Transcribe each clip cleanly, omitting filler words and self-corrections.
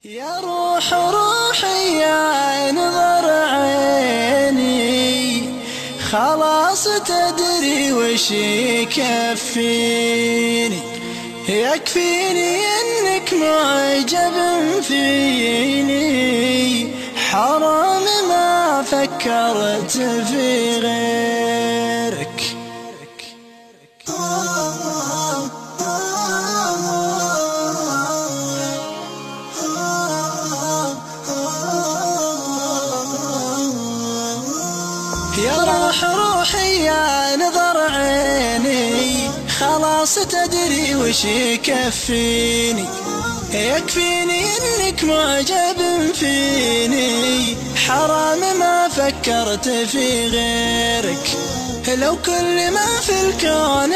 يا روح روحي يا نظر عيني، خلاص تدري وش يكفيني. يكفيني انك معجب فيني، حرام ما فكرت في غيرك. يا روح روحي يا نظر عيني، خلاص تدري وش يكفيني. يكفيني انك معجب فيني، حرام ما فكرت في غيرك. لو كل ما في الكون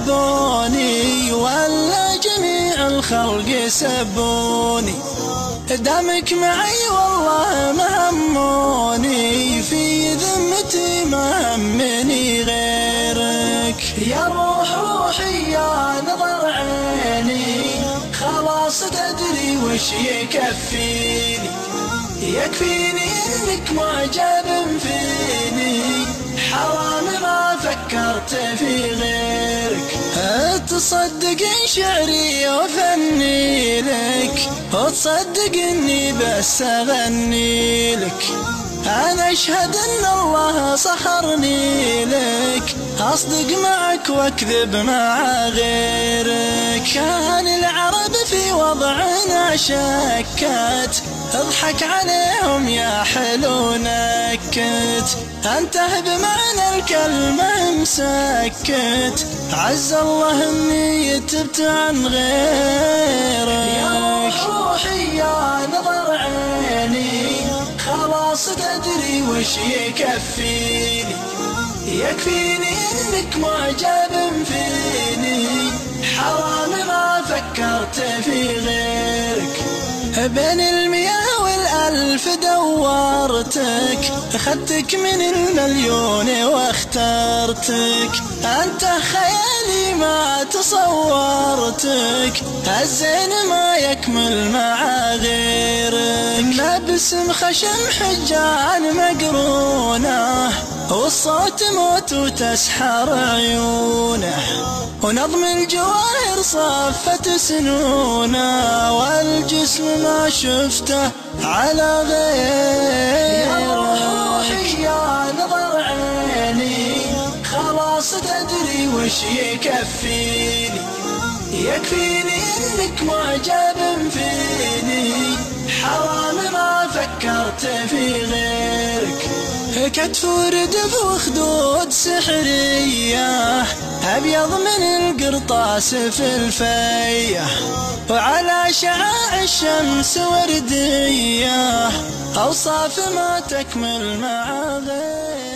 حبوني، ولا جميع الخلق سبوني، دامك معي والله ما هموني، في ذمتي ما همني غيرك. يا روح روحي يا نظر عيني، خلاص تدري وش يكفيني. يكفيني انك معجب فيني، حرام ما فكرت في غيرك. تصدق شعري وفني لك، وتصدق اني بس اغني لك. انا اشهد ان الله سخرني لك، اصدق معك واكذب مع غيرك. كان العرب في وضعنا شكت، اضحك عليهم يا حلو نكت. انته بمعنى الكلمة مسكت، عز الله اني تبت عن غيرك. يا روحي يا نظر عيني، خلاص تدري وش يكفيني. يكفيني انك معجب فيني، حرام ما فكرت في غيرك. بين المياه والألف دورتك، اخذتك من المليون واخترتك. انت خيالي ما تصورتك، الزين ما يكمل مع غيرك. باسم خشم حجان مقرونه، والصوت موت وتسحر عيونه، ونظم الجواهر صفت سنونه، والجسم ما شفته على غيرك. يا روحي يا نظر عيني، خلاص تدري وش يكفيني. يكفيني انك معجب فيني، حرام ما فكرت في غيرك. كتف وردف وخدود سحرية، أبيض من القرطاس في الفية، وعلى شعاع الشمس وردية، أوصاف ما تكمل مع غيرك.